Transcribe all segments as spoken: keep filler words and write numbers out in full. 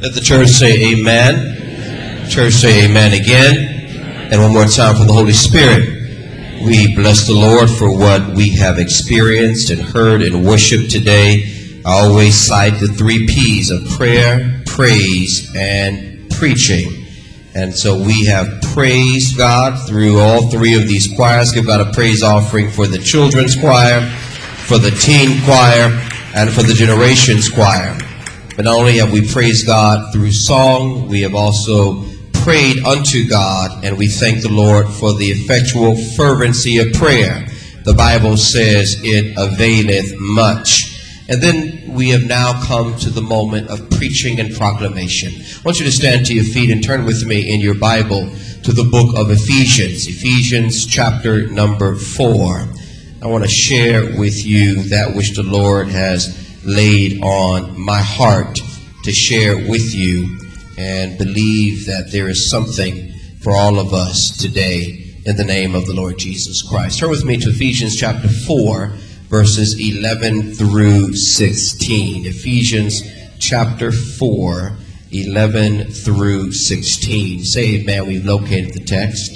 Let the church say amen. Amen. Church say amen again. Amen. And one more time for the Holy Spirit. We bless the Lord for what we have experienced and heard in worship today. I always cite the three P's of prayer, praise, and preaching. And so we have praised God through all three of these choirs. Give God a praise offering for the children's choir, for the teen choir, and for the generations choir. But not only have we praised God through song, we have also prayed unto God, and we thank the Lord for the effectual fervency of prayer. The Bible says it availeth much. And then we have now come to the moment of preaching and proclamation. I want you to stand to your feet and turn with me in your Bible to the book of Ephesians, Ephesians chapter number four. I want to share with you that which the Lord has laid on my heart to share with you, and believe that there is something for all of us today in the name of the Lord Jesus Christ. Turn with me to Ephesians chapter four, verses eleven through sixteen. Ephesians chapter four, eleven through sixteen. Say amen. We've located the text.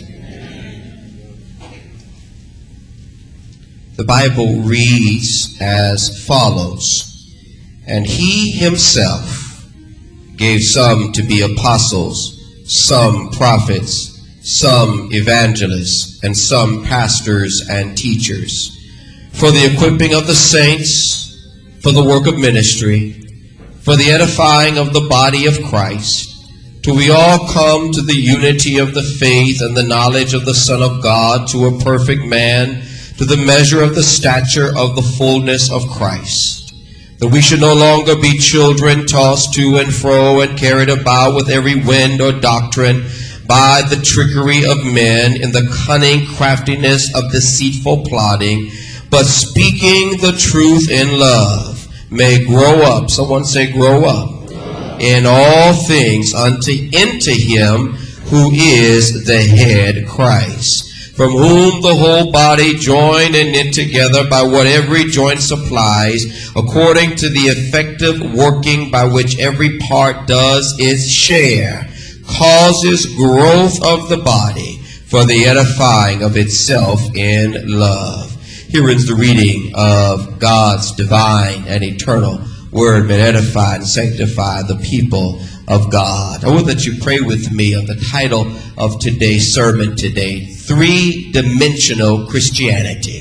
The Bible reads as follows. And he himself gave some to be apostles, some prophets, some evangelists, and some pastors and teachers, for the equipping of the saints, for the work of ministry, for the edifying of the body of Christ, till we all come to the unity of the faith and the knowledge of the Son of God, to a perfect man, to the measure of the stature of the fullness of Christ, that we should no longer be children tossed to and fro and carried about with every wind or doctrine by the trickery of men in the cunning craftiness of deceitful plotting, but speaking the truth in love may grow up. Someone say grow up. In all things unto into him who is the head, Christ, from whom the whole body joined and knit together by what every joint supplies, according to the effective working by which every part does its share, causes growth of the body for the edifying of itself in love. Here is the reading of God's divine and eternal word. May edify and sanctify the people of God. I would that you pray with me on the title of today's sermon today, Three-Dimensional Christianity.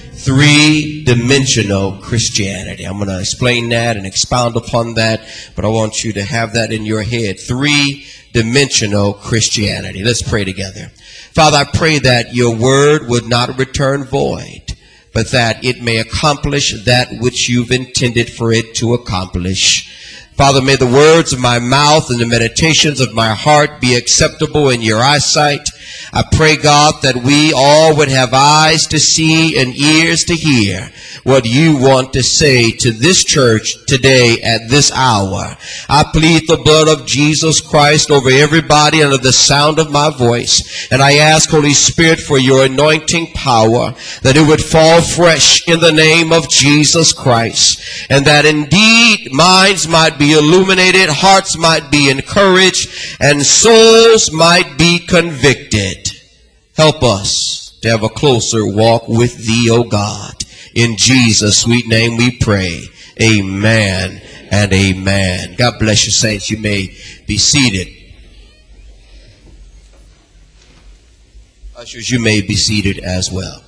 Three-dimensional Christianity. I'm going to explain that and expound upon that, but I want you to have that in your head. Three-dimensional Christianity. Let's pray together. Father, I pray that your word would not return void, but that it may accomplish that which you've intended for it to accomplish. Father, may the words of my mouth and the meditations of my heart be acceptable in your eyesight. I pray, God, that we all would have eyes to see and ears to hear what you want to say to this church today at this hour. I plead the blood of Jesus Christ over everybody under the sound of my voice. And I ask, Holy Spirit, for your anointing power, that it would fall fresh in the name of Jesus Christ. And that indeed minds might be illuminated, hearts might be encouraged, and souls might be convicted. Help us to have a closer walk with thee, O God. In Jesus' sweet name we pray. Amen and amen. God bless you, saints. You may be seated. Ushers, you may be seated as well.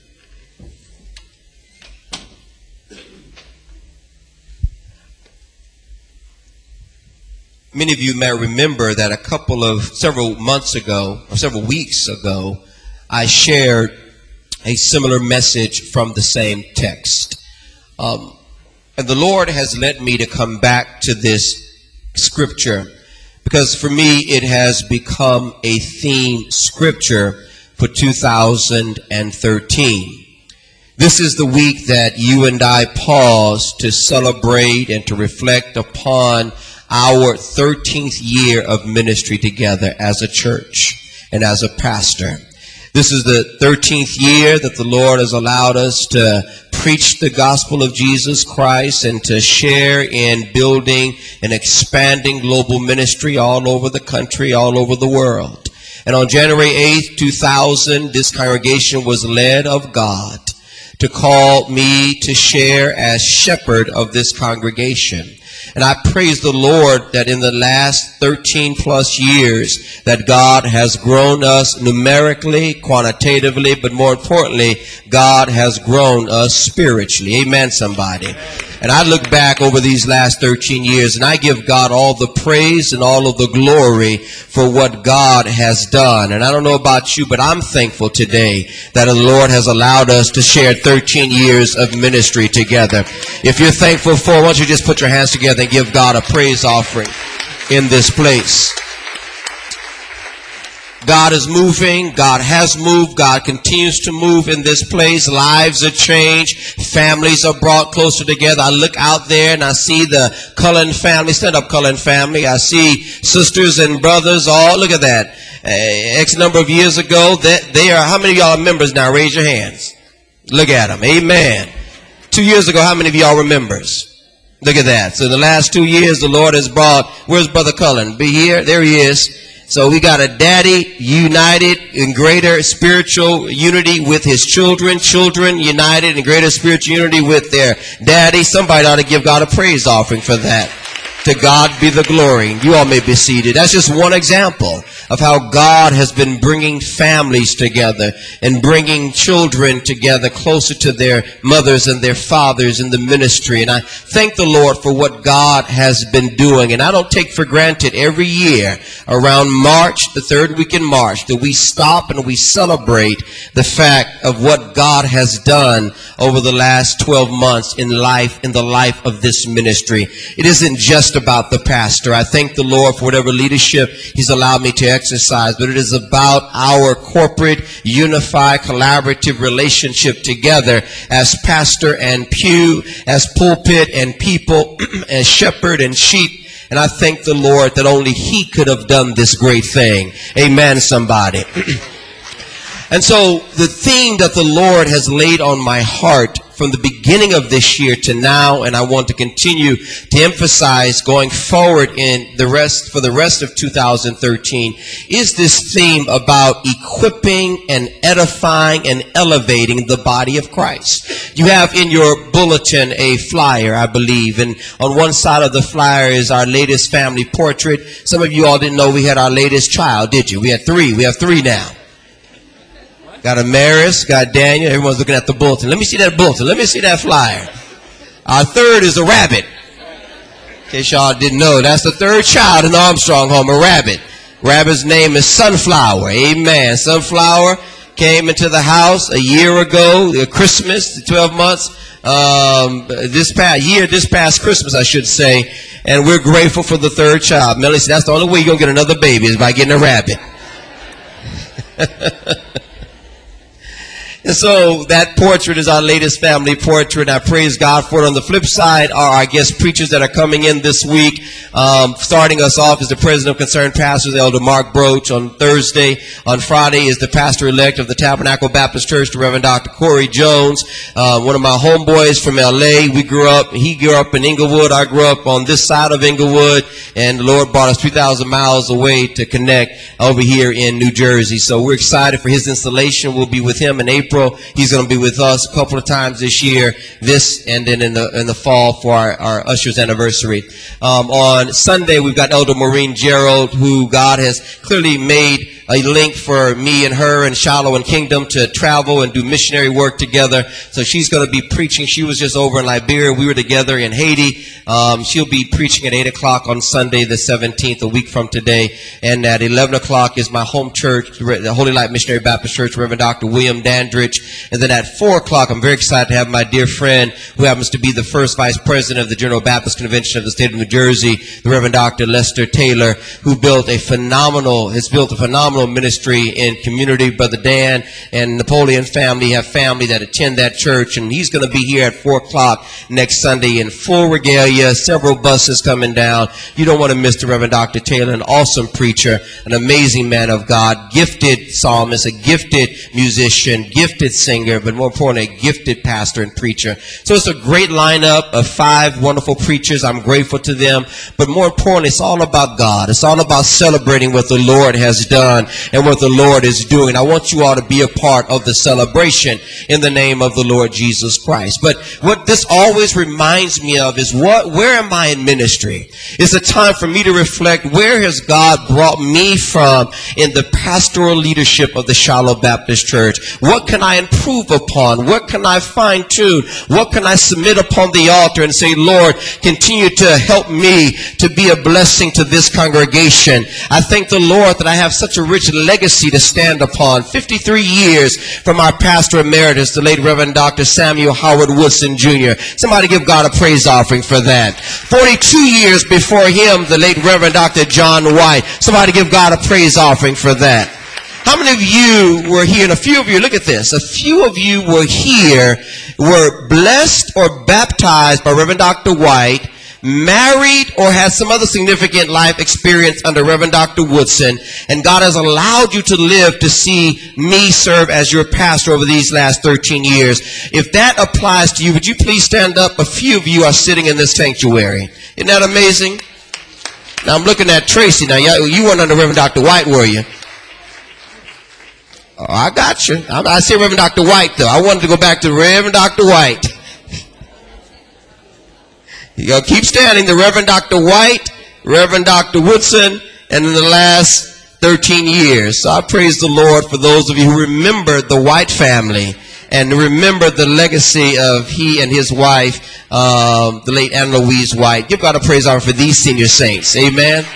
Many of you may remember that a couple of, several months ago, or several weeks ago, I shared a similar message from the same text. Um, and the Lord has led me to come back to this scripture because for me it has become a theme scripture for two thousand thirteen. This is the week that you and I pause to celebrate and to reflect upon our thirteenth year of ministry together as a church and as a pastor. This is the thirteenth year that the Lord has allowed us to preach the gospel of Jesus Christ and to share in building and expanding global ministry all over the country, all over the world. And on January eighth, two thousand, this congregation was led of God to call me to share as shepherd of this congregation. And I praise the Lord that in the last thirteen plus years that God has grown us numerically, quantitatively, but more importantly, God has grown us spiritually. Amen, somebody. And I look back over these last thirteen years and I give God all the praise and all of the glory for what God has done. And I don't know about you, but I'm thankful today that the Lord has allowed us to share thirteen years of ministry together. If you're thankful for it, why don't you just put your hands together and give God a praise offering in this place. God is moving. God has moved. God continues to move in this place. Lives are changed. Families are brought closer together. I look out there and I see the Cullen family. Stand up, Cullen family. I see sisters and brothers. All look at that. Uh, X number of years ago, that they are. How many of y'all are members now? Raise your hands. Look at them. Amen. Two years ago, how many of y'all were members? Look at that. So the last two years, the Lord has brought. Where's Brother Cullen? Be here. There he is. So we got a daddy united in greater spiritual unity with his children, children united in greater spiritual unity with their daddy. Somebody ought to give God a praise offering for that. To God be the glory. You all may be seated. That's just one example of how God has been bringing families together and bringing children together closer to their mothers and their fathers in the ministry. And I thank the Lord for what God has been doing. And I don't take for granted every year around March, the third week in March, that we stop and we celebrate the fact of what God has done over the last twelve months in life, in the life of this ministry. It isn't just about the pastor. I thank the Lord for whatever leadership he's allowed me to exercise, but it is about our corporate, unified, collaborative relationship together as pastor and pew, as pulpit and people, as shepherd and sheep. And I thank the Lord that only he could have done this great thing. Amen, somebody. And so the theme that the Lord has laid on my heart from the beginning of this year to now, and I want to continue to emphasize going forward in the rest, for the rest of two thousand thirteen, is this theme about equipping and edifying and elevating the body of Christ. You have in your bulletin a flyer, I believe, and on one side of the flyer is our latest family portrait. Some of you all didn't know we had our latest child, did you? We had three. We have three now. Got Amaris, got Daniel. Everyone's looking at the bulletin. Let me see that bulletin. Let me see that flyer. Our third is a rabbit. In case y'all didn't know, that's the third child in the Armstrong home, a rabbit. Rabbit's name is Sunflower. Amen. Sunflower came into the house a year ago, Christmas, twelve months, um, this past year, this past Christmas, I should say. And we're grateful for the third child. Melanie said, that's the only way you're going to get another baby is by getting a rabbit. And so that portrait is our latest family portrait. I praise God for it. On the flip side are our guest preachers that are coming in this week. Um, starting us off is the president of Concerned Pastors, Elder Mark Broach, on Thursday. On Friday is the pastor-elect of the Tabernacle Baptist Church, the Reverend Doctor Corey Jones. Uh, one of my homeboys from L A. We grew up, he grew up in Inglewood. I grew up on this side of Inglewood. And the Lord brought us three thousand miles away to connect over here in New Jersey. So we're excited for his installation. We'll be with him in April. He's going to be with us a couple of times this year, this and then in the in the fall for our, our Usher's anniversary. Um, on Sunday, we've got Elder Maureen Gerald, who God has clearly made a link for me and her and Shiloh and Kingdom to travel and do missionary work together. So she's going to be preaching. She was just over in Liberia. We were together in Haiti. Um, she'll be preaching at eight o'clock on Sunday the seventeenth, a week from today. And at eleven o'clock is my home church, the Holy Light Missionary Baptist Church, Reverend Doctor William Dandridge. And then at four o'clock, I'm very excited to have my dear friend, who happens to be the first vice president of the General Baptist Convention of the state of New Jersey, the Reverend Doctor Lester Taylor, who built a phenomenal, has built a phenomenal phenomenal ministry in community. Brother Dan and Napoleon family have family that attend that church, and he's going to be here at four o'clock next Sunday in full regalia, several buses coming down. You don't want to miss the Reverend Doctor Taylor, an awesome preacher, an amazing man of God, gifted psalmist, a gifted musician, gifted singer, but more importantly, a gifted pastor and preacher. So it's a great lineup of five wonderful preachers. I'm grateful to them. But more importantly, it's all about God. It's all about celebrating what the Lord has done and what the Lord is doing. I want you all to be a part of the celebration in the name of the Lord Jesus Christ. But what this always reminds me of is what, where am I in ministry? It's a time for me to reflect, where has God brought me from in the pastoral leadership of the Shiloh Baptist Church? What can I improve upon? What can I fine tune? What can I submit upon the altar and say, Lord, continue to help me to be a blessing to this congregation. I thank the Lord that I have such a rich legacy to stand upon. fifty-three years from our pastor emeritus, the late Reverend Doctor Samuel Howard Woodson Junior Somebody give God a praise offering for that. forty-two years before him, the late Reverend Doctor John White. Somebody give God a praise offering for that. How many of you were here, and a few of you, look at this, a few of you were here, were blessed or baptized by Reverend Doctor White, married or had some other significant life experience under Reverend Doctor Woodson, and God has allowed you to live to see me serve as your pastor over these last thirteen years. If that applies to you, would you please stand up? A few of you are sitting in this sanctuary. Isn't that amazing? Now I'm looking at Tracy. Now you weren't under Reverend Doctor White, were you? Oh, I got you. I, I see Reverend Doctor White, though. I wanted to go back to Reverend Doctor White. You go, keep standing. The Reverend Doctor White, Reverend Doctor Woodson, and in the last thirteen years. So I praise the Lord for those of you who remember the White family and remember the legacy of he and his wife, um, the late Anna Louise White. Give God a praise offering for these senior saints. Amen.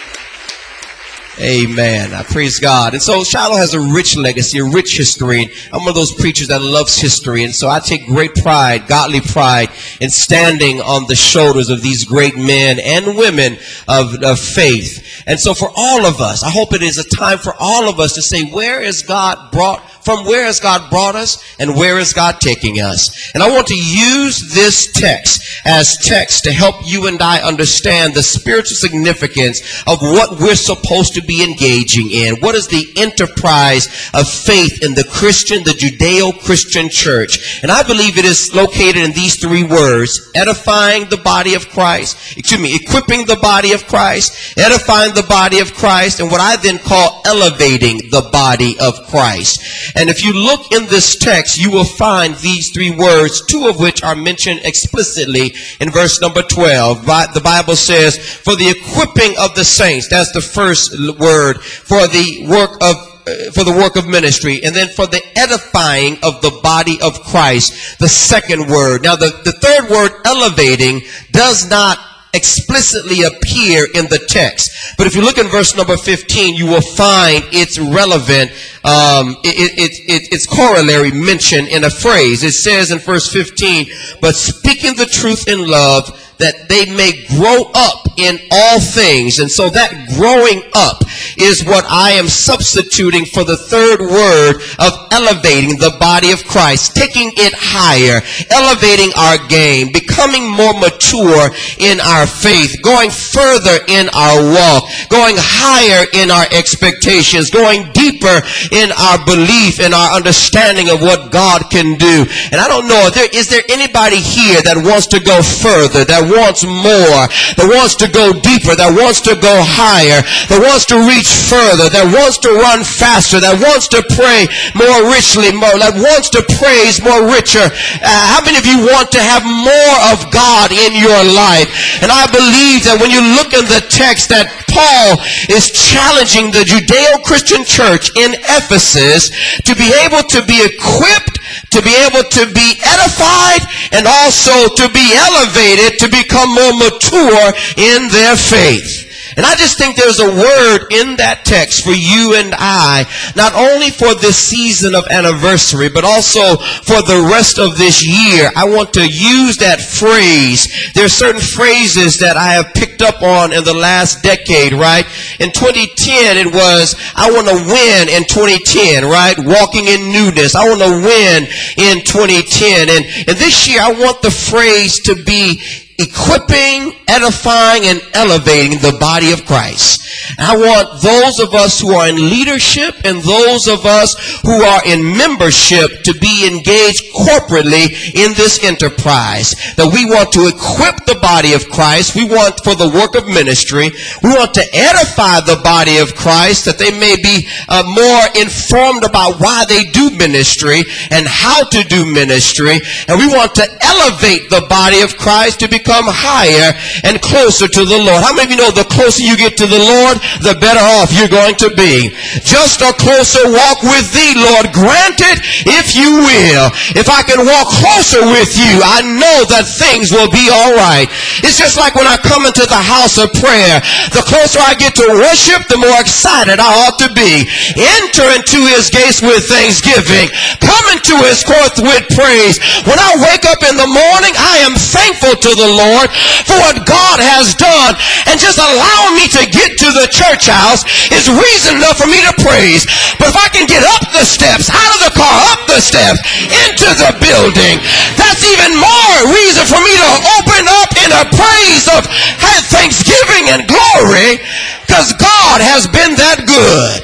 Amen. I praise God. And so Shiloh has a rich legacy, a rich history. I'm one of those preachers that loves history. And so I take great pride, godly pride, in standing on the shoulders of these great men and women of, of faith. And so for all of us, I hope it is a time for all of us to say, where is God brought From where has God brought us and where is God taking us? And I want to use this text as text to help you and I understand the spiritual significance of what we're supposed to be engaging in. What is the enterprise of faith in the Christian, the Judeo-Christian church? And I believe it is located in these three words: edifying the body of Christ, excuse me, equipping the body of Christ, edifying the body of Christ, and what I then call elevating the body of Christ. And if you look in this text, you will find these three words, two of which are mentioned explicitly in verse number twelve. The Bible says, for the equipping of the saints, that's the first word, for the work of for the work of ministry, and then for the edifying of the body of Christ, the second word. Now the, the third word, elevating, does not explicitly appear in the text. But if you look in verse number fifteen, you will find its relevant, um, it, it, it, its corollary mentioned in a phrase. It says in verse fifteen, but speaking the truth in love, that they may grow up in all things. And so that growing up is what I am substituting for the third word of elevating the body of Christ, taking it higher, elevating our game, becoming more mature in our faith, going further in our walk, going higher in our expectations, going deeper in our belief and our understanding of what God can do. And I don't know, is there, is there anybody here that wants to go further, that wants more, that wants to go deeper, that wants to go higher, that wants to reach further, that wants to run faster, that wants to pray more richly, more, that wants to praise more richer? Uh, how many of you want to have more of God in your life? And I believe that when you look in the text, that Paul is challenging the Judeo-Christian church in Ephesus to be able to be equipped, to be able to be edified, and also to be elevated, to become more mature in their faith. And I just think there's a word in that text for you and I, not only for this season of anniversary, but also for the rest of this year. I want to use that phrase. There are certain phrases that I have picked up on in the last decade, right? In twenty ten, it was, I want to win in twenty ten, right? Walking in newness. I want to win in twenty ten. And, and this year, I want the phrase to be equipping, edifying, and elevating the body of Christ. I want those of us who are in leadership and those of us who are in membership to be engaged corporately in this enterprise. That we want to equip the body of Christ. We want for the work of ministry. We want to edify the body of Christ that they may be uh, more informed about why they do ministry and how to do ministry. And we want to elevate the body of Christ to become higher and closer to the Lord. How many of you know the closer you get to the Lord, the better off you're going to be? Just a closer walk with thee, Lord, granted, if you will. If I can walk closer with you, I know that things will be all right. It's just like when I come into the house of prayer. The closer I get to worship, the more excited I ought to be. Enter into his gates with thanksgiving. Come into his courts with praise. When I wake up in the morning, I am thankful to the Lord Lord, for what God has done. And just allowing me to get to the church house is reason enough for me to praise. But if I can get up the steps, out of the car, up the steps, into the building, that's even more reason for me to open up in a praise of thanksgiving and glory, because God has been that good.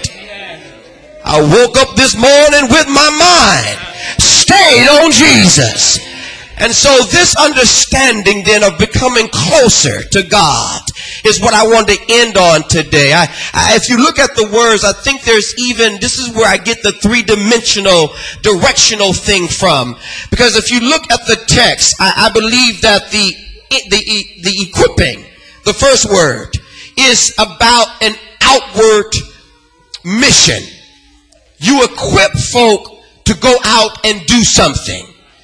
I woke up this morning with my mind stayed on Jesus. And so this understanding then of becoming closer to God is what I want to end on today. I, I, if you look at the words, I think there's even, this is where I get the three-dimensional, directional thing from. Because if you look at the text, I, I believe that the, the, the equipping, the first word, is about an outward mission. You equip folk to go out and do something.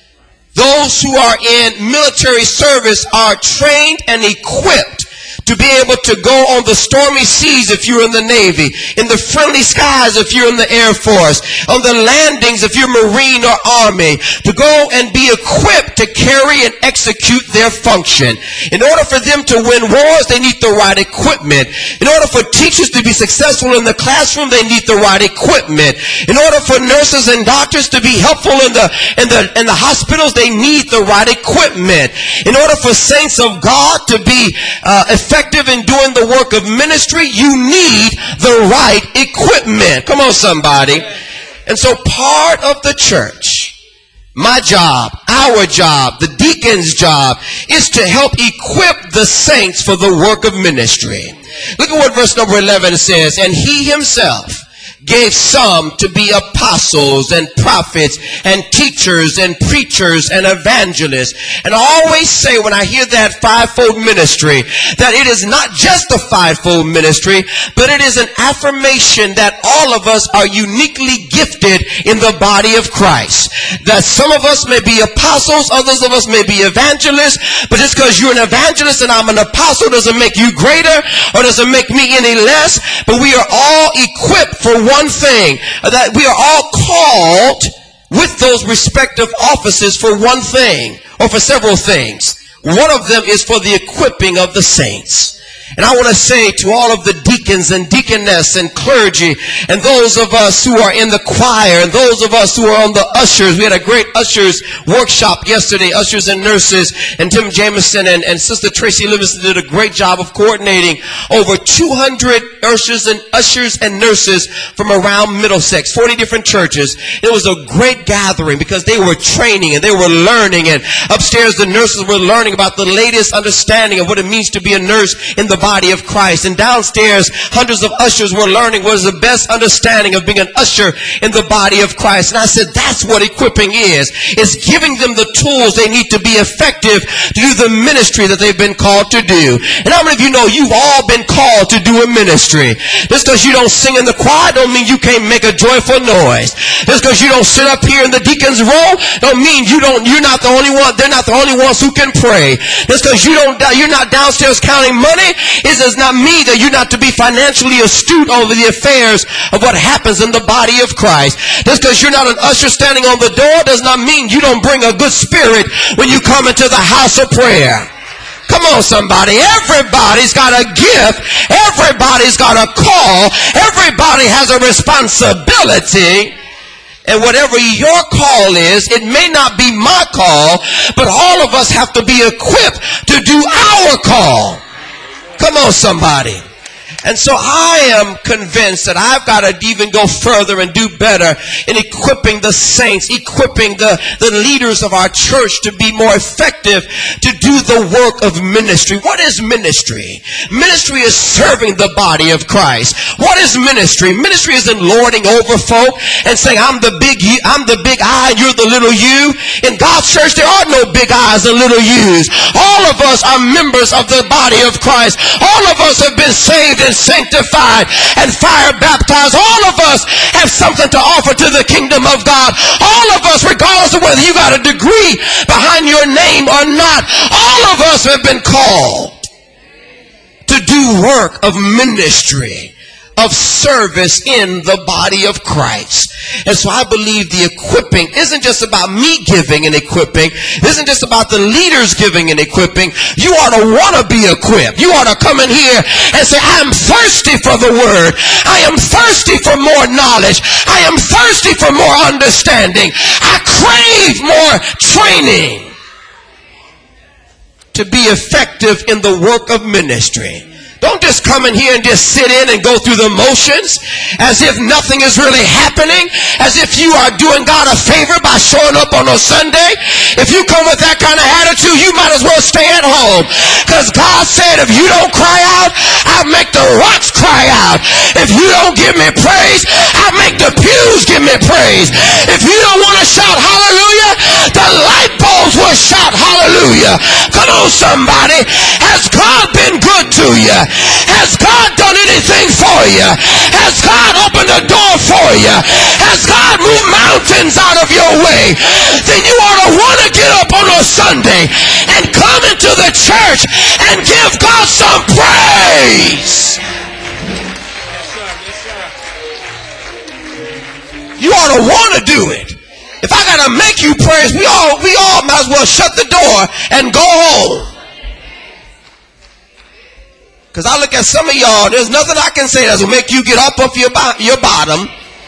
Those who are in military service are trained and equipped to be able to go on the stormy seas if you're in the Navy, in the friendly skies if you're in the Air Force, on the landings if you're Marine or Army, to go and be equipped to carry and execute their function. In order for them to win wars, they need the right equipment. In order for teachers to be successful in the classroom, they need the right equipment. In order for nurses and doctors to be helpful in the in the in the hospitals, they need the right equipment. In order for saints of God to be uh, effective effective in doing the work of ministry, you need the right equipment. Come on, somebody. And so part of the church, my job, our job, the deacon's job, is to help equip the saints for the work of ministry. Look at what verse number eleven says. And he himself gave some to be apostles and prophets and teachers and preachers and evangelists. And I always say when I hear that fivefold ministry, that it is not just a fivefold ministry, but it is an affirmation that all of us are uniquely gifted in the body of Christ. That some of us may be apostles, others of us may be evangelists, but just because you're an evangelist and I'm an apostle doesn't make you greater or doesn't make me any less, but we are all equipped for one One thing, that we are all called with those respective offices for one thing or for several things. One of them is for the equipping of the saints. And I want to say to all of the deacons and deaconess and clergy and those of us who are in the choir and those of us who are on the ushers. We had a great ushers workshop yesterday, ushers and nurses, and Tim Jameson and, and Sister Tracy Livingston did a great job of coordinating over two hundred ushers and ushers and nurses from around Middlesex, forty different churches. It was a great gathering because they were training and they were learning, and upstairs the nurses were learning about the latest understanding of what it means to be a nurse in the body of Christ. And downstairs, hundreds of ushers were learning what is the best understanding of being an usher in the body of Christ. And I said, that's what equipping is. It's giving them the tools they need to be effective to do the ministry that they've been called to do. And how many of you know you've all been called to do a ministry? Just because you don't sing in the choir don't mean you can't make a joyful noise. Just because you don't sit up here in the deacon's row don't mean you don't, you're not the only one, they're not the only ones who can pray. Just because you don't, you're not downstairs counting money It does not mean that you're not to be financially astute over the affairs of what happens in the body of Christ. Just because you're not an usher standing on the door does not mean you don't bring a good spirit when you come into the house of prayer. Come on, somebody. Everybody's got a gift. Everybody's got a call. Everybody has a responsibility. And whatever your call is, it may not be my call, but all of us have to be equipped to do our call. Come on, somebody. And so I am convinced that I've got to even go further and do better in equipping the saints, equipping the, the leaders of our church to be more effective to do the work of ministry. What is ministry? Ministry is serving the body of Christ. What is ministry? Ministry isn't lording over folk and saying, I'm the big you, I'm the big I, and you're the little you. In God's church, there are no big I's and little U's. All of us are members of the body of Christ. All of us have been saved and sanctified and fire baptized. All of us have something to offer to the kingdom of God. All of us, regardless of whether you got a degree behind your name or not, all of us have been called to do work of ministry, of service in the body of Christ. And so I believe the equipping isn't just about me giving and equipping. It isn't just about the leaders giving and equipping. You ought to want to be equipped. You ought to come in here and say, I am thirsty for the word. I am thirsty for more knowledge. I am thirsty for more understanding. I crave more training to be effective in the work of ministry. Don't just come in here and just sit in and go through the motions as if nothing is really happening, as if you are doing God a favor by showing up on a Sunday. If you come with that kind of attitude, you might as well stay at home. Because God said, if you don't cry out, I'll make the rocks cry out. If you don't give me praise, I'll make the pews give me praise. If you don't want to shout hallelujah, the light bulbs will shout hallelujah. Come on, somebody. Has God been good to you? Has God done anything for you? Has God opened a door for you? Has God moved mountains out of your way? Then you ought to want to get up on a Sunday and come into the church and give God some praise. You ought to want to do it. If I got to make you praise, we all, we all might as well shut the door and go home. Because I look at some of y'all, there's nothing I can say that will make you get up off your, your bottom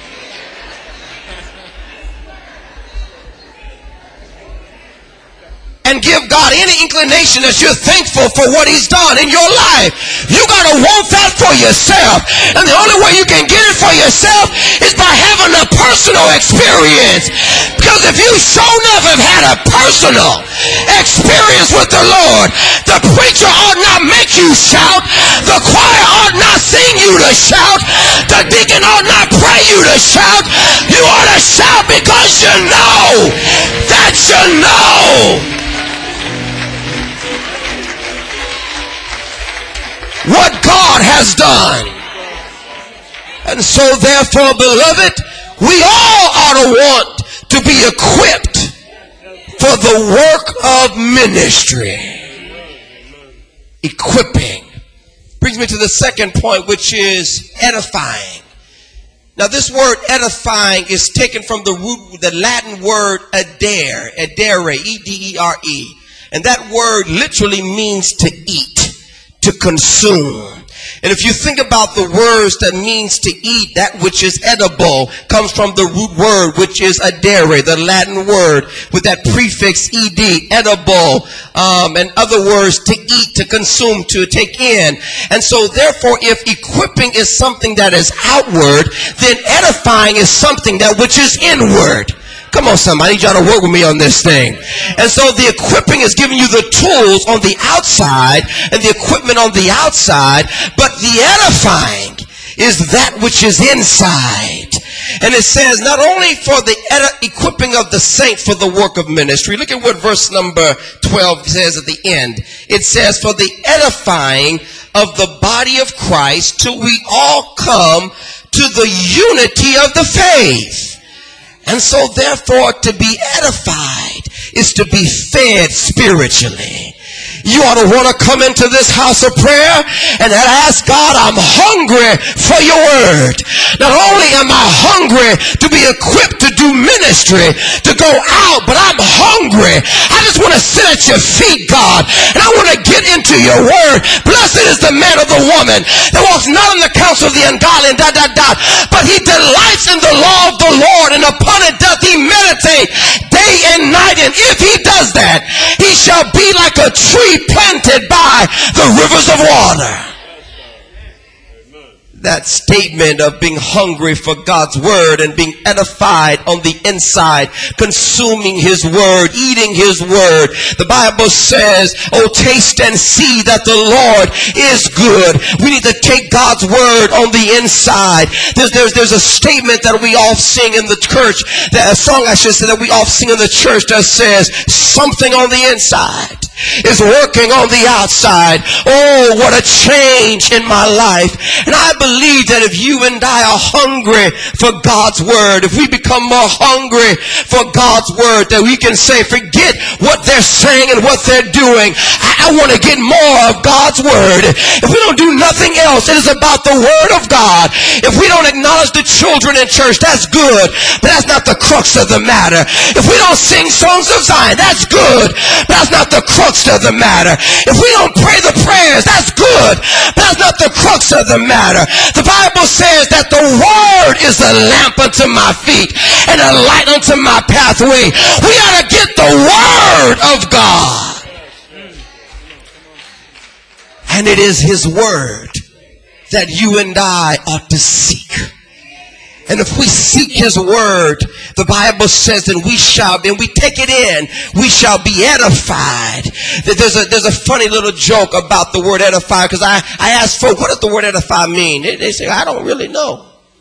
and give God any inclination that you're thankful for what he's done in your life. You got to want that for yourself. And the only way you can get it for yourself is by having a personal experience. Because if you sure enough have had a personal experience with the Lord, the preacher ought not make you shout. The choir ought not sing you to shout. The deacon ought not pray you to shout. You ought to shout because you know that you know what God has done. And so therefore, beloved, we all ought to want to be equipped for the work of ministry. Equipping brings me to the second point, which is edifying. Now this word edifying is taken from the root, the Latin word adere, adere, E D E R E. And that word literally means to eat, to consume. And if you think about the words that means to eat, that which is edible comes from the root word, which is adere, the Latin word with that prefix ed, edible, um, and other words to eat, to consume, to take in. And so therefore, if equipping is something that is outward, then edifying is something that which is inward. Come on, somebody, you got to work with me on this thing. And so the equipping is giving you the tools on the outside and the equipment on the outside, but the edifying is that which is inside. And it says not only for the edi- equipping of the saint for the work of ministry. Look at what verse number twelve says at the end. It says, for the edifying of the body of Christ till we all come to the unity of the faith. And so therefore, to be edified is to be fed spiritually. You ought to want to come into this house of prayer and ask God, I'm hungry for your word. Not only am I hungry to be equipped to do ministry, to go out, but I'm hungry. I just want to sit at your feet, God, and I want to get into your word. Blessed is the man or the woman that walks not in the counsel of the ungodly and dot, dot, dot, but he delights in the law of the Lord, and upon it doth he meditate day and night. And if he does that, he shall be like a tree planted by the rivers of water. That statement of being hungry for God's word and being edified on the inside, consuming his word, eating his word. The Bible says, oh, taste and see that the Lord is good. We need to take God's word on the inside. There's, there's, there's a statement that we all sing in the church, that a song I should say that we all sing in the church that says, something on the inside is working on the outside. Oh, what a change in my life. And I believe that if you and I are hungry for God's word, if we become more hungry for God's word, that we can say, forget what they're saying and what they're doing. I, I want to get more of God's word. If we don't do nothing else, it is about the word of God. If we don't acknowledge the children in church, that's good, but that's not the crux of the matter. If we don't sing songs of Zion, that's good, but that's not the crux of the matter. If we don't pray the prayers, that's good, but that's not the crux of the matter. The Bible says that the word is a lamp unto my feet and a light unto my pathway. We ought to get the word of God. And it is his word that you and I ought to seek. And if we seek his word, the Bible says that we shall, and we take it in, we shall be edified. There's a, there's a funny little joke about the word edify, because I, I asked folk, what does the word edify mean? They, they say, I don't really know.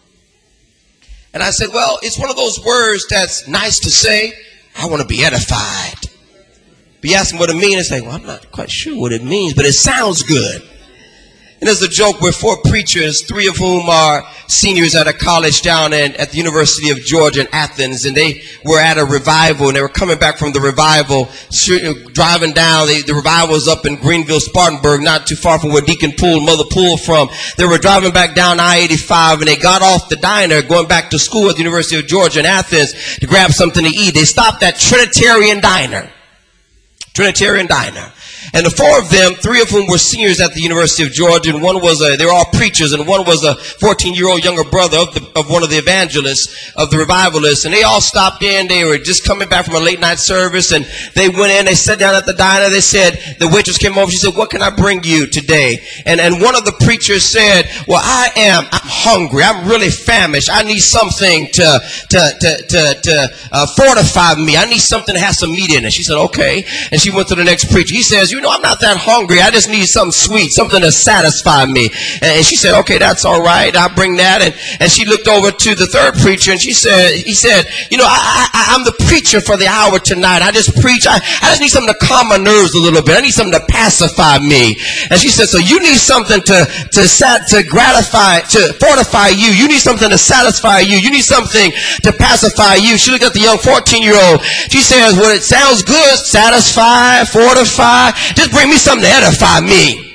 And I said, well, it's one of those words that's nice to say. I want to be edified. But you ask them what it means, they say, well, I'm not quite sure what it means, but it sounds good. And there's a joke where four preachers, three of whom are seniors at a college down in, at the University of Georgia in Athens, and they were at a revival, and they were coming back from the revival, driving down. They, the revival was up in Greenville, Spartanburg, not too far from where Deacon Poole, Mother Poole from. They were driving back down I eighty-five, and they got off the diner going back to school at the University of Georgia in Athens to grab something to eat. They stopped at Trinitarian Diner. Trinitarian Diner. And the four of them, three of whom were seniors at the University of Georgia, and one was a, they were all preachers, and one was a fourteen-year-old younger brother of, the, of one of the evangelists, of the revivalists. And they all stopped in. They were just coming back from a late-night service, and they went in. They sat down at the diner. They said, the waitress came over. She said, what can I bring you today? And, and one of the preachers said, well, I am, I'm hungry. I'm really famished. I need something to, to, to, to, to uh, fortify me. I need something that has some meat in it. She said, okay. And she went to the next preacher. He says, you know, I'm not that hungry. I just need something sweet, something to satisfy me. And she said, okay, that's all right. I'll bring that. And, and she looked over to the third preacher, and she said, he said, you know, I, I, I'm the preacher for the hour tonight. I just preach. I, I just need something to calm my nerves a little bit. I need something to pacify me. And she said, so you need something to, to, sat, to gratify, to fortify you. You need something to satisfy you. You need something to pacify you. She looked at the young fourteen-year-old. She says, well, it sounds good. Satisfy, fortify. Just bring me something to edify me.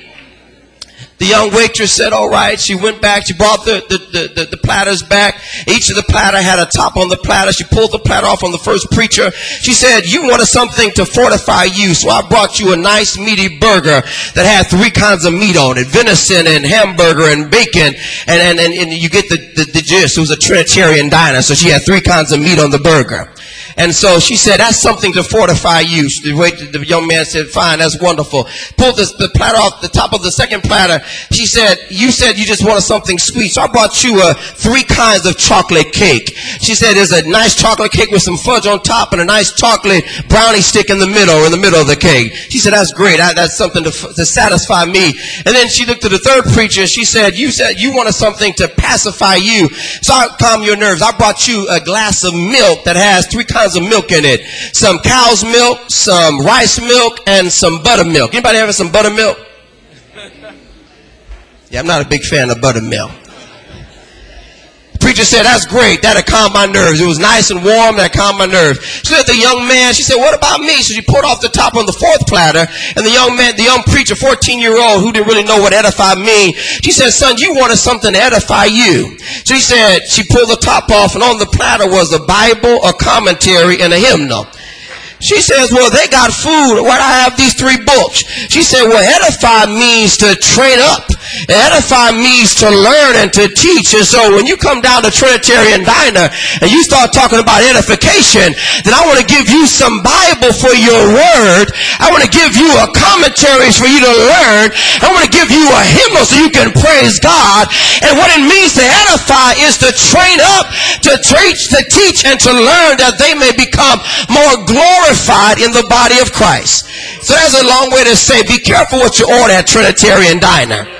The young waitress said, all right. She went back. She brought the, the, the, the, the platters back. Each of the platter had a top on the platter. She pulled the platter off on the first preacher. She said, you wanted something to fortify you, so I brought you a nice meaty burger that had three kinds of meat on it, venison and hamburger and bacon. And, and, and, and you get the, the, the gist. It was a Trinitarian diner, so she had three kinds of meat on the burger. And so she said, that's something to fortify you. The, wait, the young man said, fine, that's wonderful. Pulled this, the platter off the top of the second platter. She said, you said you just wanted something sweet, so I brought you uh, three kinds of chocolate cake. She said, there's a nice chocolate cake with some fudge on top and a nice chocolate brownie stick in the middle, in the middle of the cake. She said, that's great. I, that's something to, to satisfy me. And then she looked to the third preacher. She said, you said you wanted something to pacify you, so I calm your nerves. I brought you a glass of milk that has three kinds of milk in it. Some cow's milk, some rice milk, and some buttermilk. Anybody having some buttermilk? Yeah, I'm not a big fan of buttermilk. The preacher preacher said, that's great. That'll calm my nerves. It was nice and warm. That calmed my nerves. She said, the young man, she said, what about me? So she poured off the top on the fourth platter. And the young man, the young preacher, fourteen-year-old, who didn't really know what edify mean, she said, son, you wanted something to edify you. So he said, she pulled the top off, and on the platter was a Bible, a commentary, and a hymnal. She says, well, they got food. Why do I have these three books? She said, well, edify means to train up. Edify means to learn and to teach. And so when you come down to Trinitarian Diner and you start talking about edification, then I want to give you some Bible for your word. I want to give you a commentary for you to learn. I want to give you a hymnal so you can praise God. And what it means to edify is to train up, to teach, to teach, and to learn that they may become more glorified in the body of Christ. So that's a long way to say, be careful what you order at Trinitarian Diner.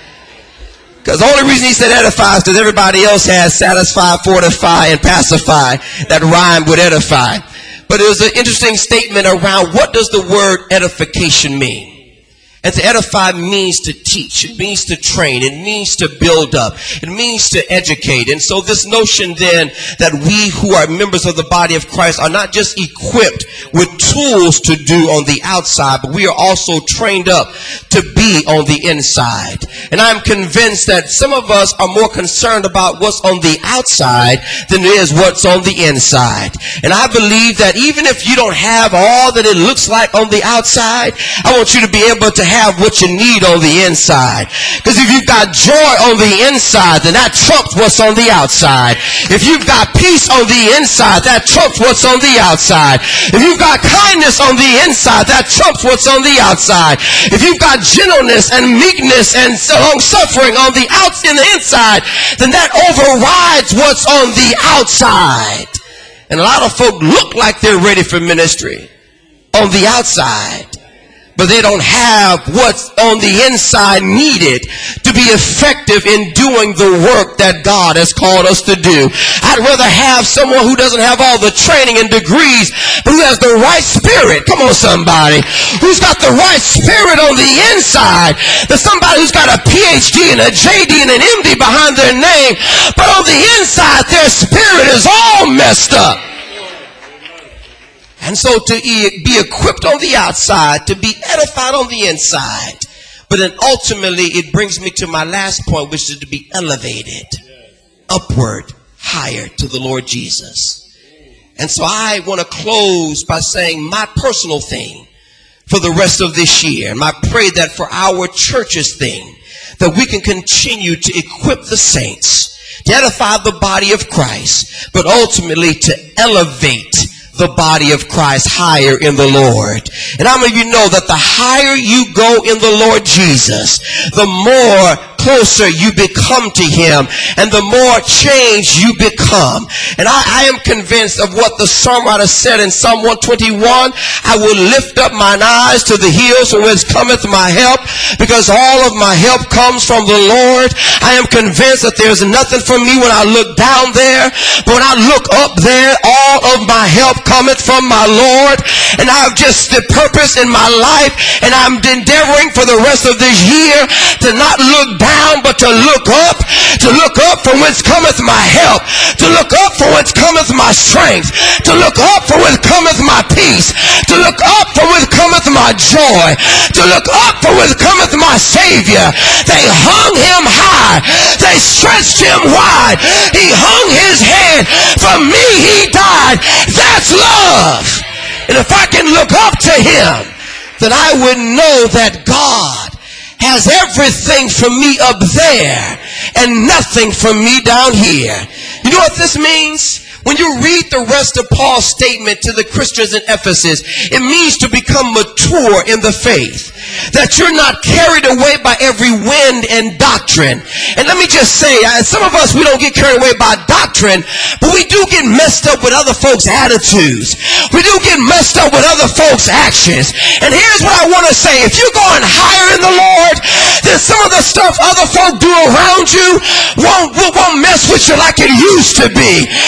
Because the only reason he said edify is because everybody else has satisfy, fortify, and pacify that rhyme with edify. But it was an interesting statement around what does the word edification mean? And to edify means to teach. It means to train. It means to build up. It means to educate. And so this notion then that we who are members of the body of Christ are not just equipped with tools to do on the outside, but we are also trained up to be on the inside. And I'm convinced that some of us are more concerned about what's on the outside than it is what's on the inside. And I believe that even if you don't have all that it looks like on the outside, I want you to be able to have have what you need on the inside. Because if you've got joy on the inside, then that trumps what's on the outside. If you've got peace on the inside, that trumps what's on the outside. If you've got kindness on the inside, that trumps what's on the outside. If you've got gentleness and meekness and long suffering on the outs in the inside, then that overrides what's on the outside. And a lot of folk look like they're ready for ministry on the outside, but they don't have what's on the inside needed to be effective in doing the work that God has called us to do. I'd rather have someone who doesn't have all the training and degrees, but who has the right spirit. Come on, somebody. Who's got the right spirit on the inside. Than somebody who's got a P H D and a J D and an M D behind their name, but on the inside their spirit is all messed up. And so to be equipped on the outside, to be edified on the inside. But then ultimately it brings me to my last point, which is to be elevated upward, higher to the Lord Jesus. And so I want to close by saying my personal thing for the rest of this year. And I pray that for our church's thing, that we can continue to equip the saints, to edify the body of Christ, but ultimately to elevate the body of Christ higher in the Lord. And how many of you know that the higher you go in the Lord Jesus, the more closer you become to him and the more change you become. And I, I am convinced of what the songwriter said in Psalm one twenty-one. I will lift up mine eyes to the hills from whence cometh my help, because all of my help comes from the Lord. I am convinced that there's nothing for me when I look down there, but when I look up there, all of my help cometh from my Lord. And I've just the purpose in my life, and I'm endeavoring for the rest of this year to not look down, but to look up, to look up from whence cometh my help, to look up from whence cometh my strength, to look up from whence cometh my peace, to look up from whence cometh my joy, to look up from whence cometh my Savior. They hung him high, they stretched him wide, he hung his head, for me he died. That's love. And if I can look up to him, then I would know that God has everything for me up there and nothing for me down here. You know what this means? When you read the rest of Paul's statement to the Christians in Ephesus, it means to become mature in the faith. That you're not carried away by every wind and doctrine. And let me just say, some of us, we don't get carried away by doctrine, but we do get messed up with other folks' attitudes. We do get messed up with other folks' actions. And here's what I want to say. If you're going higher in the Lord, then some of the stuff other folk do around you won't, won't mess with you like it used to be. Every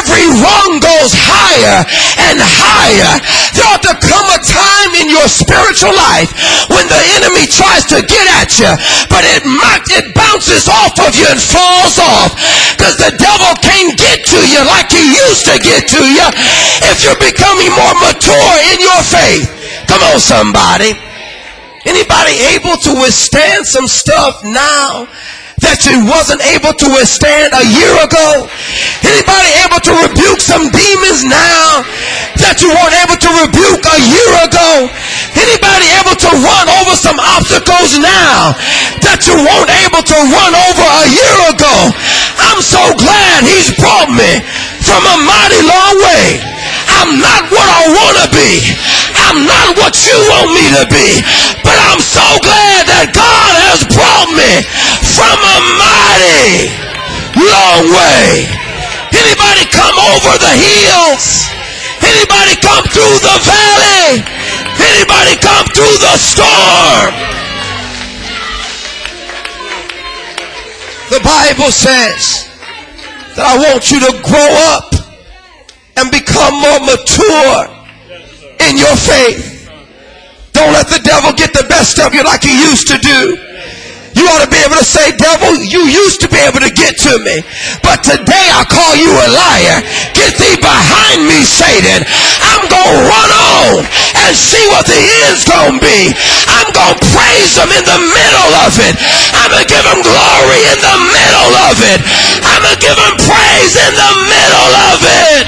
every rung goes higher and higher. There ought to come a time in your spiritual life when the enemy tries to get at you, but it might, it bounces off of you and falls off, because the devil can't get to you like he used to get to you if you're becoming more mature in your faith. Come on, somebody. Anybody able to withstand some stuff now that you wasn't able to withstand a year ago? Anybody able to rebuke some demons now that you weren't able to rebuke a year ago? Anybody able to run over some obstacles now that you weren't able to run over a year ago? I'm so glad he's brought me from a mighty long way. I'm not what I want to be. I'm not what you want me to be. But I'm so glad that God has brought me from a mighty long way. Anybody come over the hills? Anybody come through the valley? Anybody come through the storm? The Bible says that I want you to grow up and become more mature in your faith. Don't let the devil get the best of you like he used to do. You ought to be able to say, devil, you used to be able to get to me, but today I call you a liar. Get thee behind me, Satan. I'm going to run on and see what the end's going to be. I'm going to praise him in the middle of it. I'm going to give him glory in the middle of it. I'm going to give him praise in the middle of it.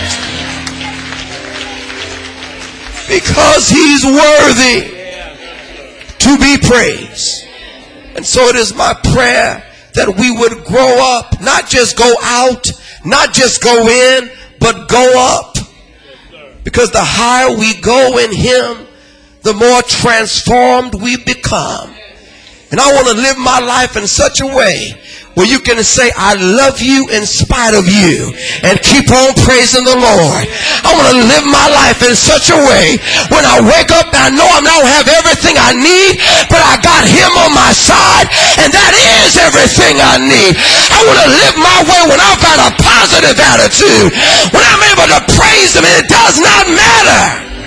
Because he's worthy to be praised. And so it is my prayer that we would grow up, not just go out, not just go in, but go up. Because the higher we go in him, the more transformed we become. And I want to live my life in such a way where you can say, I love you in spite of you, and keep on praising the Lord. I want to live my life in such a way when I wake up, I know I don't have everything I need, but I got him on my side, and that is everything I need. I want to live my way when I've got a positive attitude, when I'm able to praise him, and it does not matter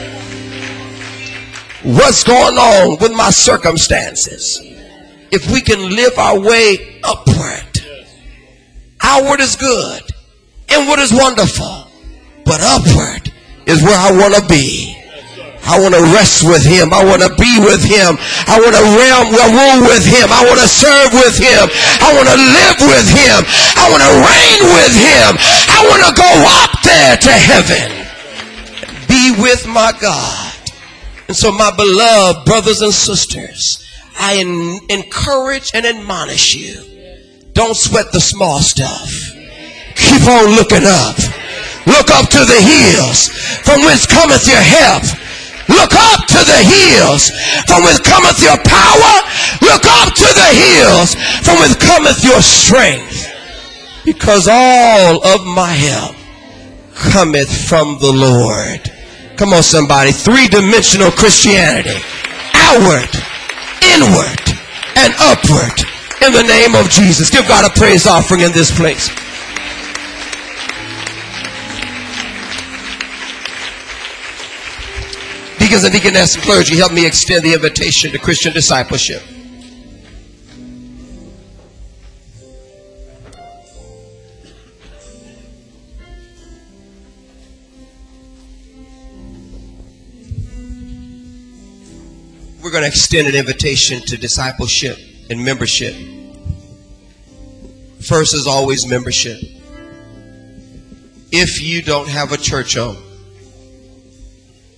what's going on with my circumstances. If we can live our way upward, outward is good, inward is wonderful, but upward is where I want to be. I want to rest with him. I want to be with him. I want to realm, rule with him. I want to serve with him. I want to live with him. I want to reign with him. I want to go up there to heaven and be with my God. And so, my beloved brothers and sisters, I en- encourage and admonish you. Don't sweat the small stuff. Keep on looking up. Look up to the hills from whence cometh your help. Look up to the hills from whence cometh your power. Look up to the hills from whence cometh your strength. Because all of my help cometh from the Lord. Come on, somebody. Three-dimensional Christianity. Outward, inward, and upward. In the name of Jesus. Give God a praise offering in this place. Deacons and deaconess and clergy, help me extend the invitation to Christian discipleship. We're going to extend an invitation to discipleship and membership. First is always membership. If you don't have a church home,